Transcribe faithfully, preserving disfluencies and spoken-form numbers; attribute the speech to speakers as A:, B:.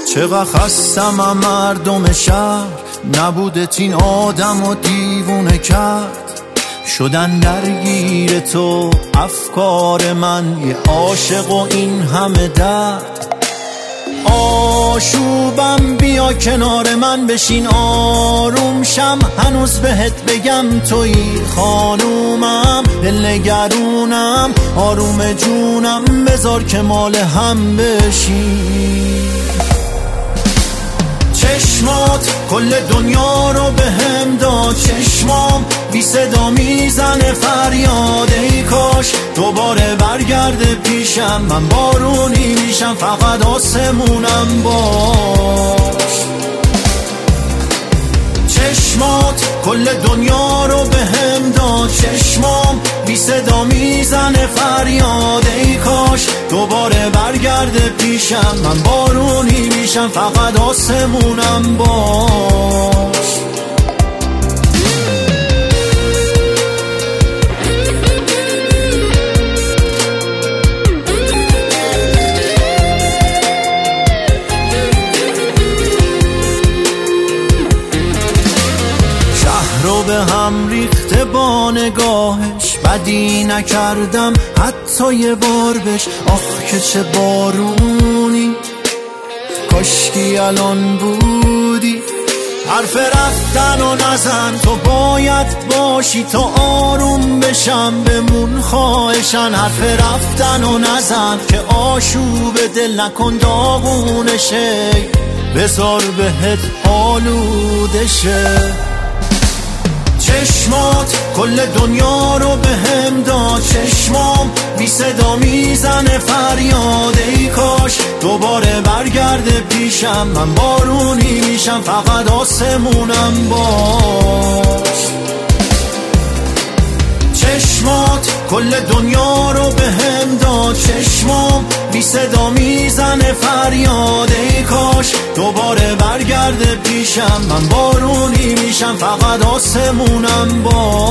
A: چقدر خستم مردم شهر، نبودت این آدم و دیوونه کرد. شدن درگیر تو افکار من، یه عاشق و این همه درد. آشوبم بیا کنار من بشین آروم شم، هنوز بهت بگم تویی خانومم. دلنگرونم آروم جونم، بذار که مال هم بشین. چشمات کل دنیا رو به هم داد، چشمام بی صدا میزنه فریاد. ای کاش دوباره برگرده پیشم، من بارونی میشم فقط آسمونم باش. چشمات کل دنیا رو به هم داد، چشمام بی صدا میزنه فریاد. ای کاش دوباره برگرده پیشم، من بارونی میشم فقط آسمونم باش. رو به هم ریخته با نگاهش، بدی نکردم حتی یه بار بش. آخ که چه بارونی، کاشکی الان بودی. حرف رفتن و نزن، تو باید باشی تا آروم بشم. بمون خواهشن، حرف رفتن و نزن که آشوب دل نکن داغونشه، بذار بهت آلودشه. چشمات کل دنیا رو به هم داد، چشمام بی صدا میزنه فریاد. ای کاش دوباره برگرده پیشم، من بارونی میشم فقط آسمونم باش. چشمات کل دنیا رو به هم داد، چشمام بی صدا میزنه فریاد. ای کاش دوباره برگرده پیشم، من بارونی میشم فقط آسمونم باش.